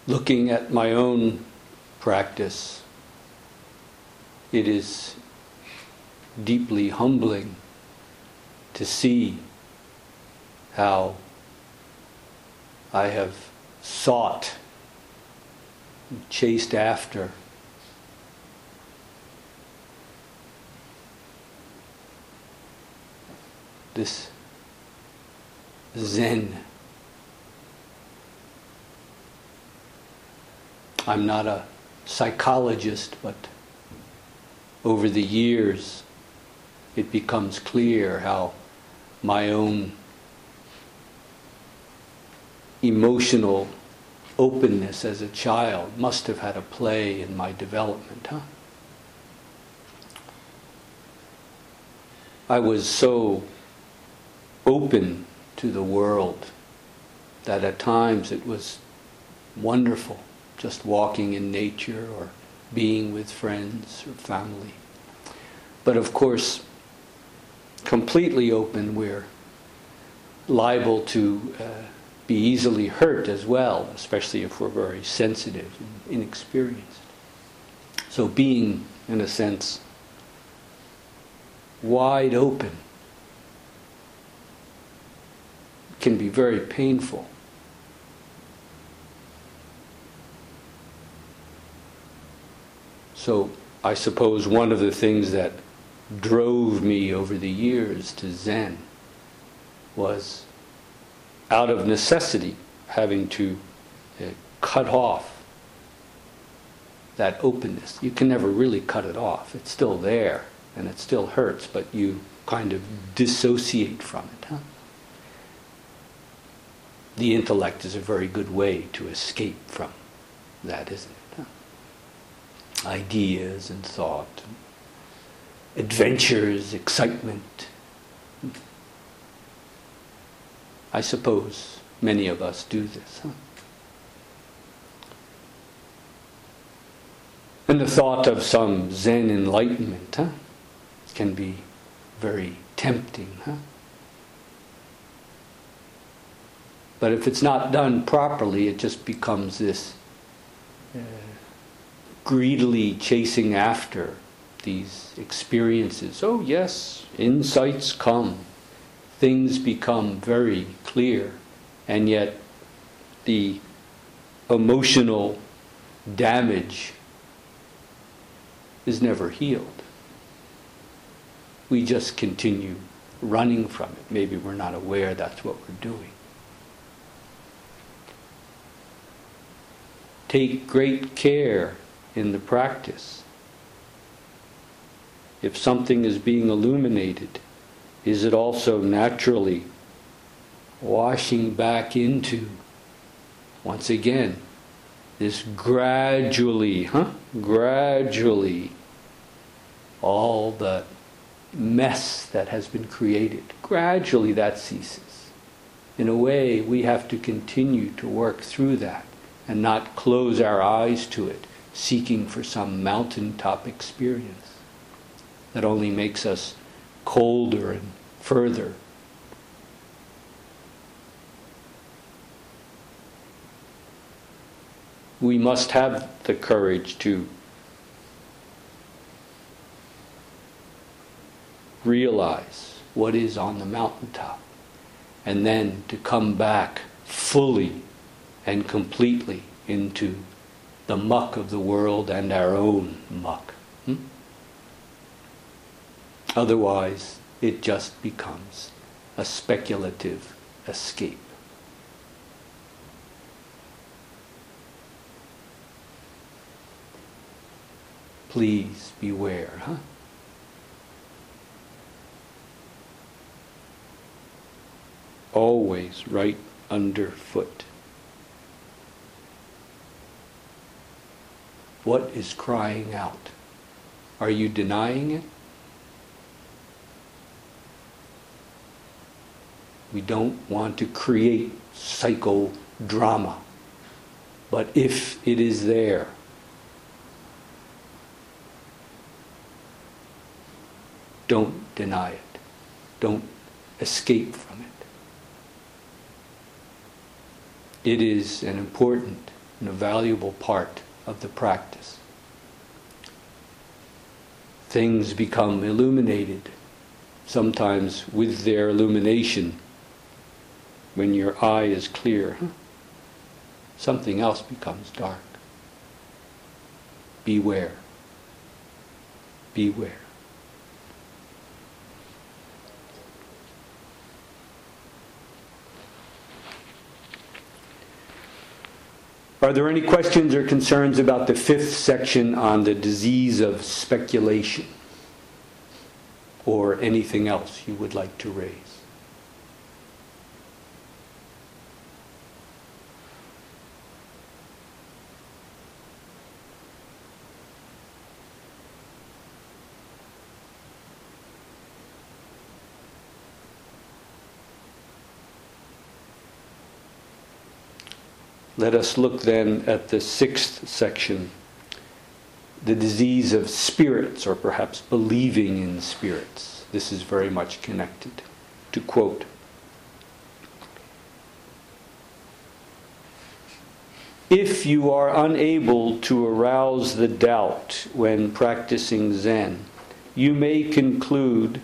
looking at my own practice, it is deeply humbling to see how I have sought, chased after this Zen. I'm not a psychologist, but over the years it becomes clear how my own emotional openness as a child must have had a play in my development, I was so open to the world that at times it was wonderful, just walking in nature or being with friends or family. But of course, completely open, we're liable to be easily hurt as well, especially if we're very sensitive and inexperienced. So being, in a sense, wide open can be very painful. So I suppose one of the things that drove me over the years to Zen was, out of necessity, having to cut off that openness. You can never really cut it off. It's still there, and it still hurts, but you kind of dissociate from it. The intellect is a very good way to escape from that, isn't it? Ideas and thought, and adventures, excitement. I suppose many of us do this. And the thought of some Zen enlightenment can be very tempting. But if it's not done properly, it just becomes this greedily chasing after these experiences. Oh yes, insights come. Things become very clear. And yet the emotional damage is never healed. We just continue running from it. Maybe we're not aware that's what we're doing. Take great care in the practice. If something is being illuminated, is it also naturally washing back into, once again, this gradually, all the mess that has been created, gradually that ceases. In a way, we have to continue to work through that and not close our eyes to it, seeking for some mountaintop experience that only makes us colder and further. We must have the courage to realize what is on the mountaintop, and then to come back fully and completely into the muck of the world and our own muck. Otherwise, it just becomes a speculative escape. Please beware, Always right underfoot. What is crying out? Are you denying it? We don't want to create psychodrama. But if it is there, don't deny it. Don't escape from it. It is an important and a valuable part of the practice. Things become illuminated, sometimes with their illumination. When your eye is clear, something else becomes dark. Beware. Beware. Are there any questions or concerns about the 5th section on the disease of speculation? Or anything else you would like to raise? Let us look then at the 6th section, the disease of spirits, or perhaps believing in spirits. This is very much connected. To quote, "If you are unable to arouse the doubt when practicing Zen, you may conclude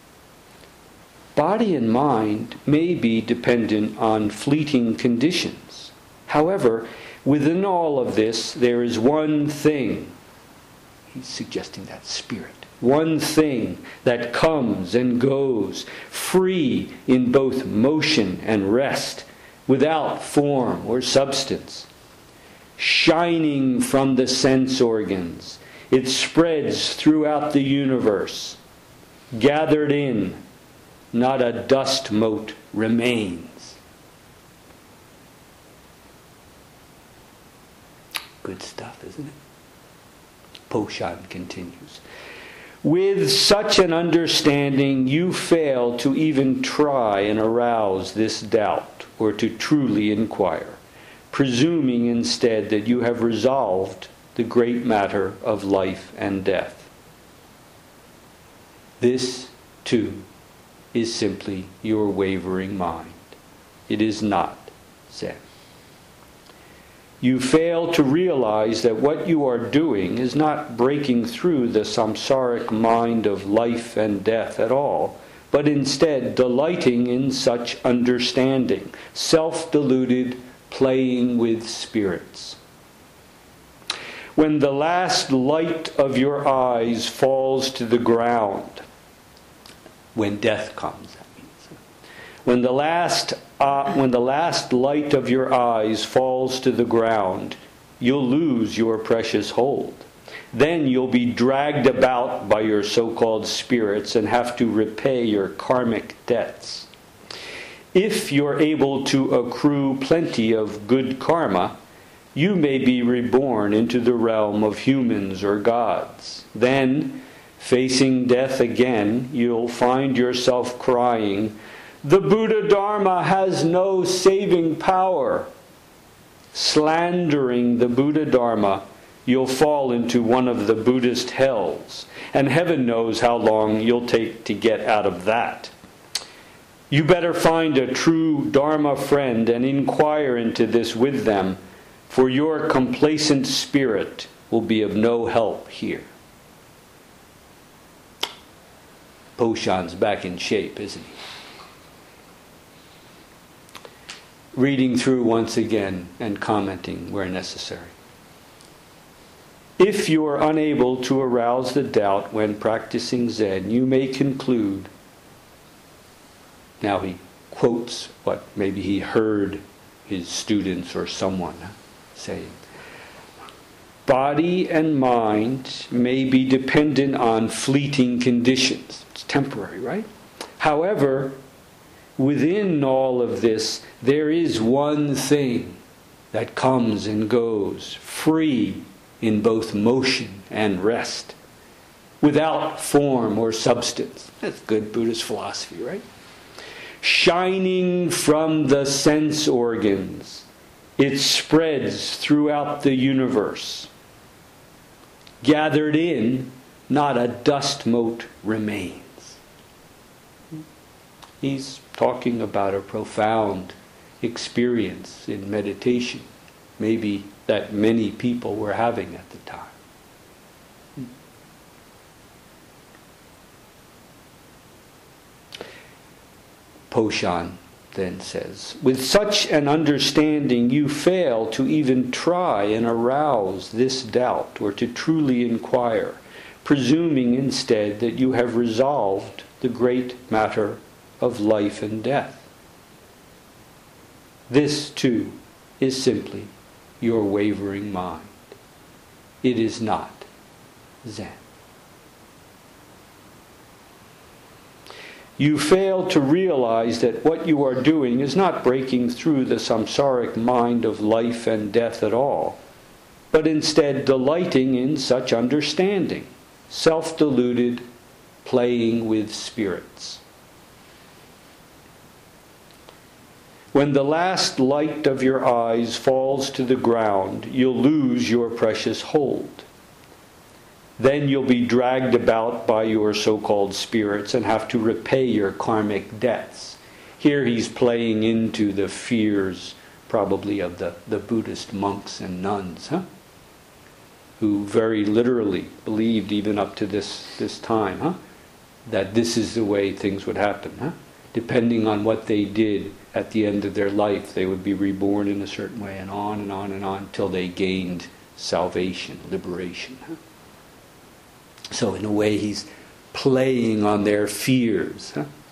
body and mind may be dependent on fleeting conditions. However, within all of this, there is one thing," he's suggesting that spirit, "one thing that comes and goes, free in both motion and rest, without form or substance. Shining from the sense organs, it spreads throughout the universe. Gathered in, not a dust mote remains." Good stuff, isn't it? Poshan continues. "With such an understanding, you fail to even try and arouse this doubt, or to truly inquire, presuming instead that you have resolved the great matter of life and death. This, too, is simply your wavering mind. It is not Zen. You fail to realize that what you are doing is not breaking through the samsaric mind of life and death at all, but instead delighting in such understanding, self-deluded, playing with spirits. When the last light of your eyes falls to the ground, when death comes, that means, when the last light of your eyes falls to the ground, you'll lose your precious hold. Then you'll be dragged about by your so-called spirits and have to repay your karmic debts. If you're able to accrue plenty of good karma, you may be reborn into the realm of humans or gods. Then, facing death again, you'll find yourself crying, "The Buddha Dharma has no saving power." Slandering the Buddha Dharma, you'll fall into one of the Buddhist hells, and heaven knows how long you'll take to get out of that. You better find a true Dharma friend and inquire into this with them, for your complacent spirit will be of no help here. Poshan's back in shape, isn't he? Reading through once again and commenting where necessary. If you are unable to arouse the doubt when practicing Zen, you may conclude. Now he quotes what maybe he heard his students or someone saying. Body and mind may be dependent on fleeting conditions. It's temporary, right? However, within all of this, there is one thing that comes and goes, free in both motion and rest, without form or substance. That's good Buddhist philosophy, right? Shining from the sense organs, it spreads throughout the universe. Gathered in, not a dust mote remains. He's talking about a profound experience in meditation, maybe that many people were having at the time. Poshan then says, with such an understanding you fail to even try and arouse this doubt or to truly inquire, presuming instead that you have resolved the great matter of life and death. This, too, is simply your wavering mind. It is not Zen. You fail to realize that what you are doing is not breaking through the samsaric mind of life and death at all, but instead delighting in such understanding, self-deluded, playing with spirits. When the last light of your eyes falls to the ground, you'll lose your precious hold. Then you'll be dragged about by your so-called spirits and have to repay your karmic debts. Here he's playing into the fears, probably, of the Buddhist monks and nuns, who very literally believed, even up to this time, that this is the way things would happen. Depending on what they did at the end of their life, they would be reborn in a certain way, and on and on and on, until they gained salvation, liberation. So in a way, he's playing on their fears.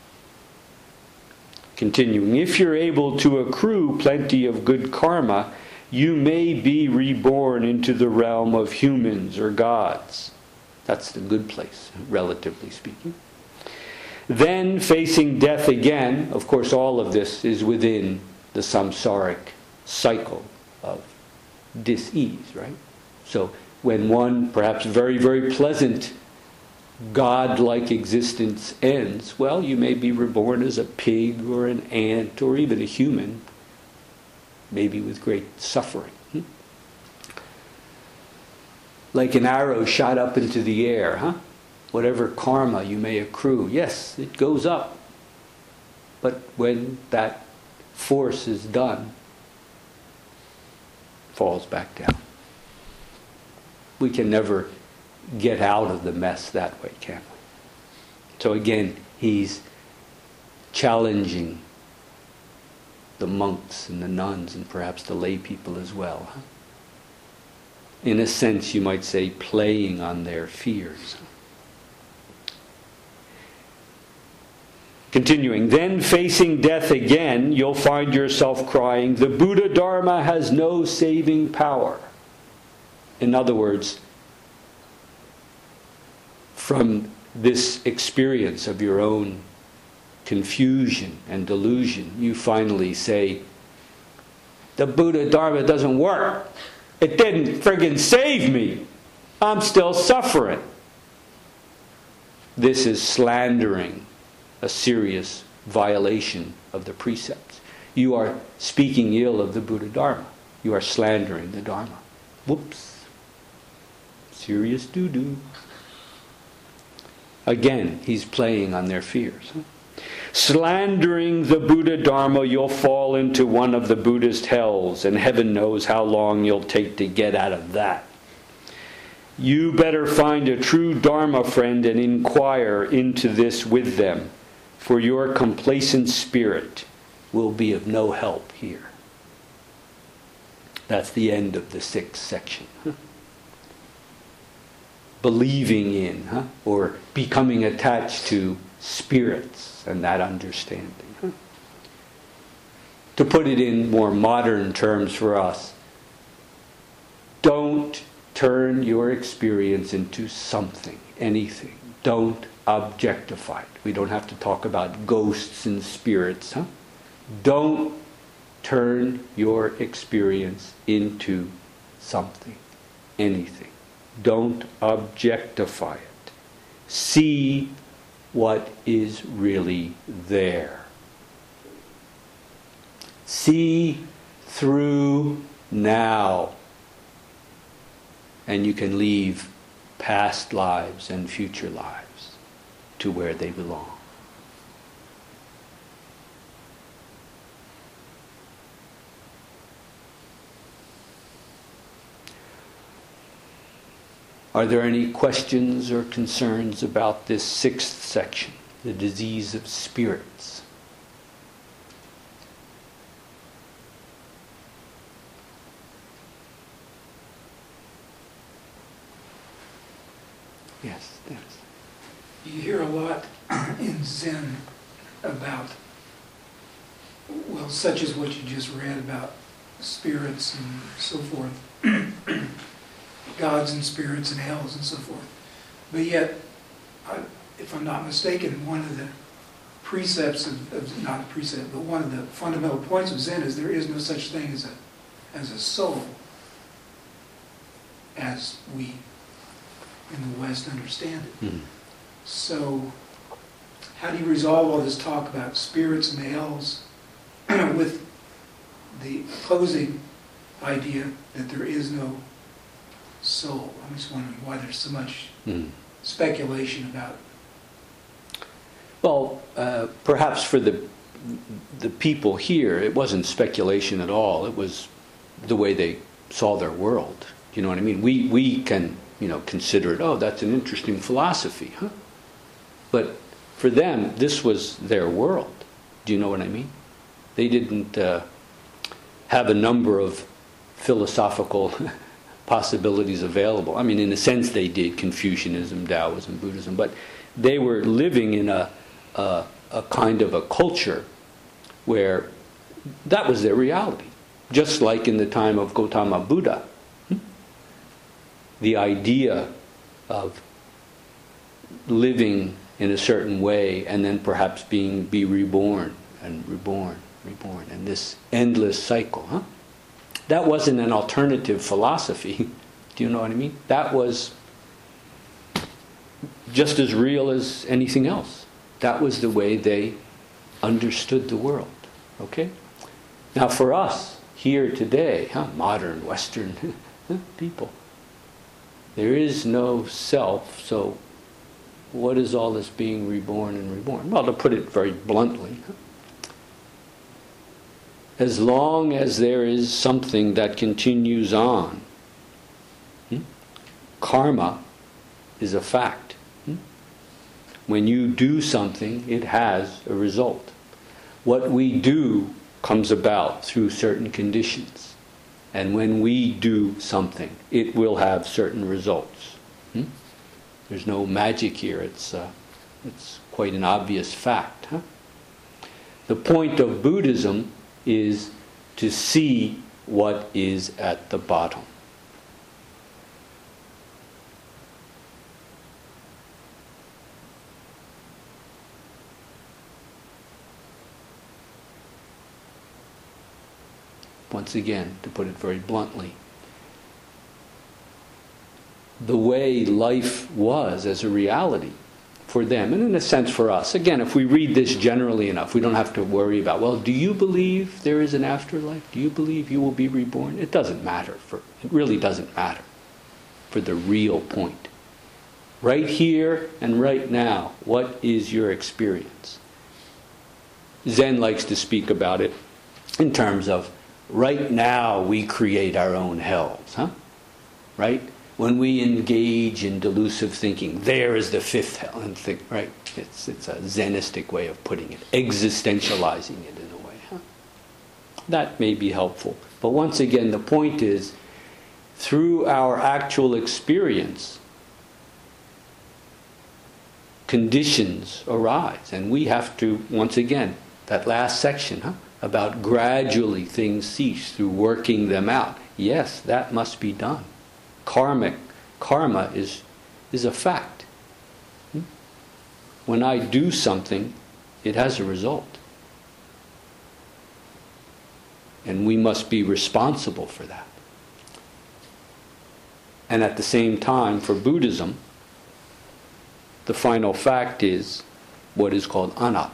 Continuing, if you're able to accrue plenty of good karma, you may be reborn into the realm of humans or gods. That's the good place, relatively speaking. Then, facing death again, of course all of this is within the samsaric cycle of dis-ease, right? So when one perhaps very, very pleasant God-like existence ends, well, you may be reborn as a pig or an ant or even a human, maybe with great suffering. Like an arrow shot up into the air, Whatever karma you may accrue, yes, it goes up. But when that force is done, it falls back down. We can never get out of the mess that way, can we? So again, he's challenging the monks and the nuns and perhaps the lay people as well. In a sense, you might say, playing on their fears. Continuing, then facing death again, you'll find yourself crying, the Buddha Dharma has no saving power. In other words, from this experience of your own confusion and delusion, you finally say, the Buddha Dharma doesn't work. It didn't friggin' save me. I'm still suffering. This is slandering a serious violation of the precepts. You are speaking ill of the Buddha Dharma. You are slandering the Dharma. Whoops. Serious doo-doo. Again, he's playing on their fears. Slandering the Buddha Dharma, you'll fall into one of the Buddhist hells, and heaven knows how long you'll take to get out of that. You better find a true Dharma friend and inquire into this with them, for your complacent spirit will be of no help here. That's the end of the 6th section. Believing in, or becoming attached to spirits and that understanding. To put it in more modern terms for us, don't turn your experience into something, anything. Don't objectify it. We don't have to talk about ghosts and spirits. Don't turn your experience into something, anything. Don't objectify it. See what is really there. See through now. And you can leave past lives and future lives to where they belong. Are there any questions or concerns about this sixth section, the disease of spirits? Yes, yes. You hear a lot in Zen about, well, such as what you just read about spirits and so forth, gods and spirits and hells and so forth. But yet, if I'm not mistaken, one of the precepts not a precept, but one of the fundamental points of Zen is there is no such thing as a soul as we in the West understand it. Mm-hmm. So, how do you resolve all this talk about spirits and the hells with the opposing idea that there is no soul? I'm just wondering why there's so much speculation about it. Well, perhaps for the people here, it wasn't speculation at all. It was the way they saw their world. You know what I mean? We can, consider it, oh, that's an interesting philosophy, huh? But for them, this was their world. Do you know what I mean? They didn't have a number of philosophical possibilities available. I mean, in a sense they did, Confucianism, Taoism, Buddhism, but they were living in a kind of a culture where that was their reality. Just like in the time of Gautama Buddha. The idea of living in a certain way and then perhaps be reborn and reborn, and this endless cycle, huh? That wasn't an alternative philosophy. Do you know what I mean? That was just as real as anything else. That was the way they understood the world. Okay? Now for us, here today, modern Western people, there is no self, so what is all this being reborn and reborn? Well, to put it very bluntly, as long as there is something that continues on, karma is a fact. When you do something, it has a result. What we do comes about through certain conditions. And when we do something, it will have certain results. There's no magic here. It's quite an obvious fact. The point of Buddhism is to see what is at the bottom. Once again, to put it very bluntly, the way life was as a reality for them, and in a sense for us. Again, if we read this generally enough, we don't have to worry about, well, do you believe there is an afterlife? Do you believe you will be reborn? It doesn't matter. It really doesn't matter for the real point. Right here and right now, what is your experience? Zen likes to speak about it in terms of right now we create our own hells, right? When we engage in delusive thinking, there is the fifth hell, and think, right? It's a Zenistic way of putting it, existentializing it in a way. That may be helpful. But once again, the point is, through our actual experience, conditions arise. And we have to, once again, that last section, about gradually things cease through working them out. Yes, that must be done. Karma is a fact. When I do something, it has a result. And we must be responsible for that. And at the same time, for Buddhism, the final fact is what is called anatma.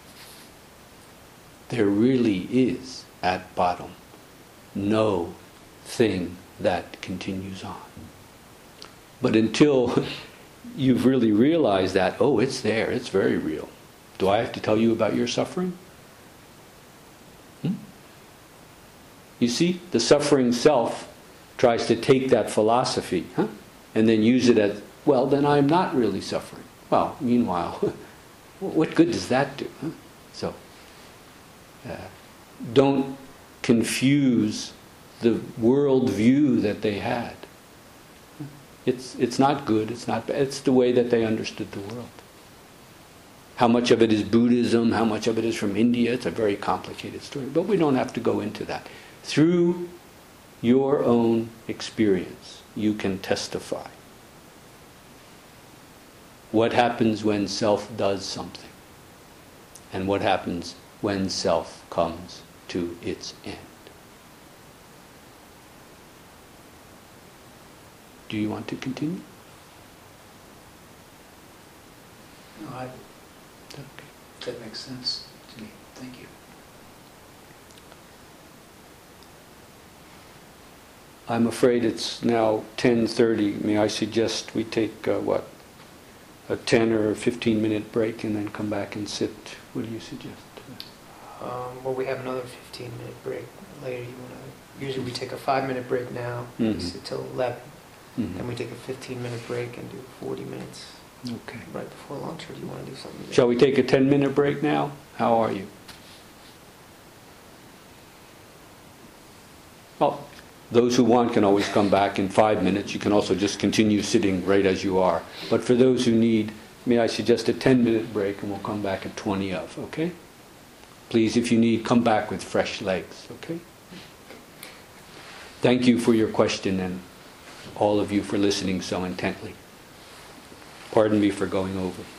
There really is, at bottom, no thing that continues on. But until you've really realized that, oh, it's there, it's very real. Do I have to tell you about your suffering? You see, the suffering self tries to take that philosophy and then use it as, well, then I'm not really suffering. Well, meanwhile, what good does that do? Huh? So, don't confuse the world view that they had. It's not good, it's not bad, it's the way that they understood the world. How much of it is Buddhism, how much of it is from India, it's a very complicated story, but we don't have to go into that. Through your own experience, you can testify. What happens when self does something? And what happens when self comes to its end? Do you want to continue? No, Okay. that makes sense to me. Thank you. I'm afraid it's now 10:30. May I suggest we take, a 10 or 15-minute break and then come back and sit? What do you suggest? Well, we have another 15-minute break later. Usually we take a 5-minute break now. We sit till 11. Then we take a 15-minute break and do 40 minutes Okay. right before lunch, or do you want to do something different? Shall we take a 10-minute break now? How are you? Well, those who want can always come back in 5 minutes. You can also just continue sitting right as you are. But for those who need, may I suggest a 10-minute break, and we'll come back at 20 of, okay? Please, if you need, come back with fresh legs, okay? Thank you for your question, and all of you for listening so intently. Pardon me for going over.